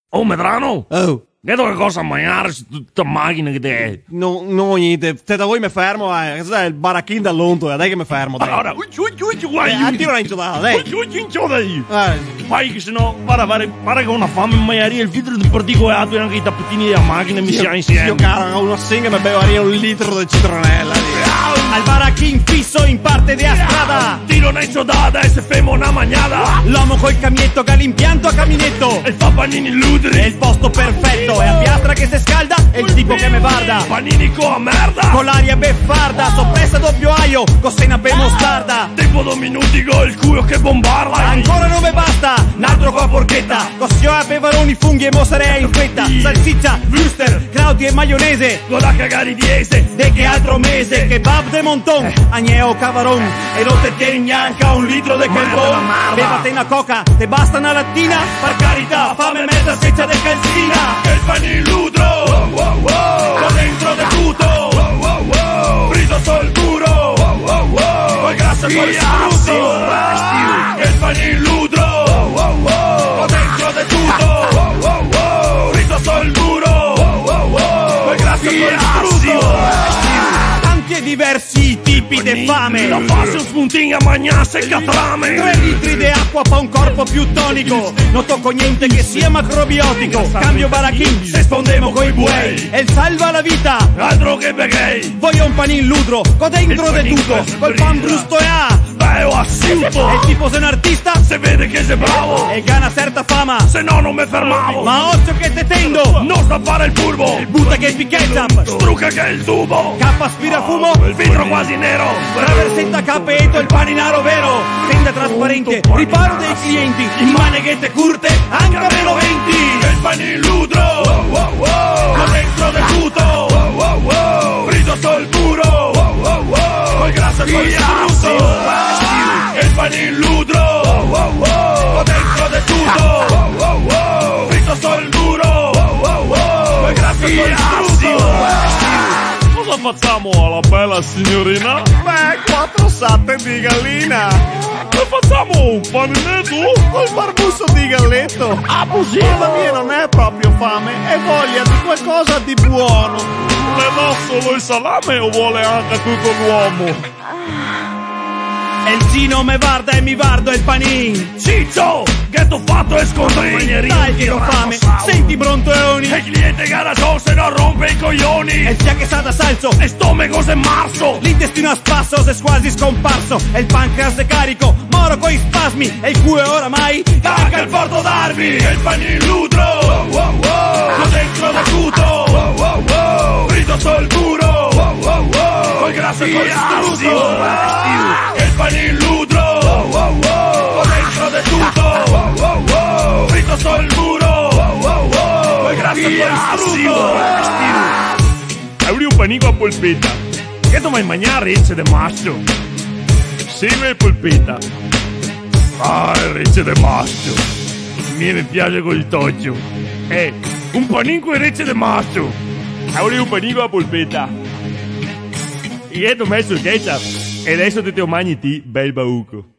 Oh, Medrano! Oh, Vedo che cosa mangiare su tutta macchina che te è. no, niente. Te da voi mi fermo, Cos'è il baracchino dall'onto, dai che mi fermo, dai. Allora, Attiro la incidata, dai. Vai che sennò, pare che ho una fame in maiaria, il filtro di particolato e anche i tappetini della macchina mi sia insieme. Io caro, una singa mi bevaria un litro di citronella. Al baracchino fisso in parte della strada. Tiro nei sodata e se femo una magnata. L'uomo col camietto che ha l'impianto a caminetto. E fa panini ludri. È il posto perfetto, è a piastra che se scalda, è il tipo che me guarda. Panini con la merda. Con l'aria beffarda, soppressa doppio aglio, con sena per mostarda. Tempo 2 minuti con il culo che bombarda. Ancora non me basta, un altro con la porchetta. Cossio a peperoni, funghi e mozzarella in fetta. Salsiccia, wuster, crauti e maionese. Con la cagare diese. De che altro mese, kebab de monton, agneo cavaron. E non te tieni neanche a un litro de carbon. Bevate una coca, te basta una lattina. Per carità, fame mezza seccia de calzina. E il panin ludro. Con dentro del tutto. Frito sul duro. Con grasso e con strutto. E il panin ludro. Con dentro del tutto. Frito sul duro. Con grasso e con strutto. Tanti e diversi tipi de fame. La fase un spuntino a mangiarsi e catrame. 3 litri di acqua fa un corpo più tonico. Non tocco niente che sia macrobiotico. Cambio barachin, se spondemo coi buei. E il salva la vita, Altro che begay. voglio un panin ludro, con dentro de tutto. Col pan brusto e a. Beh, ho assunto. E il tipo sei un artista, Se vede che sei bravo. e che ha una certa fama. Se no non mi fermavo. Ma occhio che te tendo, Non sta a fare il furbo. butta che il ketchup. Strucca che è il tubo. K aspira fumo, Il vetro quasi nero. traversetta capeto, il paninaro vero. Tenda trasparente, riparo dei clienti. In maneghette curte, anche a meno 20. E il panin ludro. Con dentro del tutto. Frito sul duro. Col grasso e col strutto. E il panin ludro. Con dentro del tutto. Frito sul duro. Col grasso e col strutto. Cosa facciamo alla bella signorina? Beh, 4 satte di gallina. E facciamo un paninetto? Col barbusso di galletto. Ah, così? Ma la mia non è proprio fame, è voglia di qualcosa di buono. Le dà solo il salame o vuole anche tutto l'uomo? E il Gino me guarda e mi guardo il panin. Ciccio, che t'ho fatto e scontrini? Dai che ho fame, senti brontoni. E il cliente garagio se non rompe i coglioni. E il fiacche sa da salso, E stomaco se marzo. l'intestino a spasso se è quasi scomparso. E il pancreas è carico, moro coi spasmi. E il culo oramai Cacca il porto d'armi. E il panin ludro. Con dentro del tutto. Frito sul duro. Col grasso e col strutto. E il panin ludro. Con dentro del tutto. Frito sul duro. Col grasso e col strutto. Avrei un panico a polpetta. Che tu vai a mangiare ricce de maschio? Sì, e polpetta. Ah, ricce de maschio. Mi piace col toggio. Un panico e ricce de maschio. Avrei un panico a polpetta. Io ti ho messo il ketchup. E adesso ti mangi ti, bel bauco.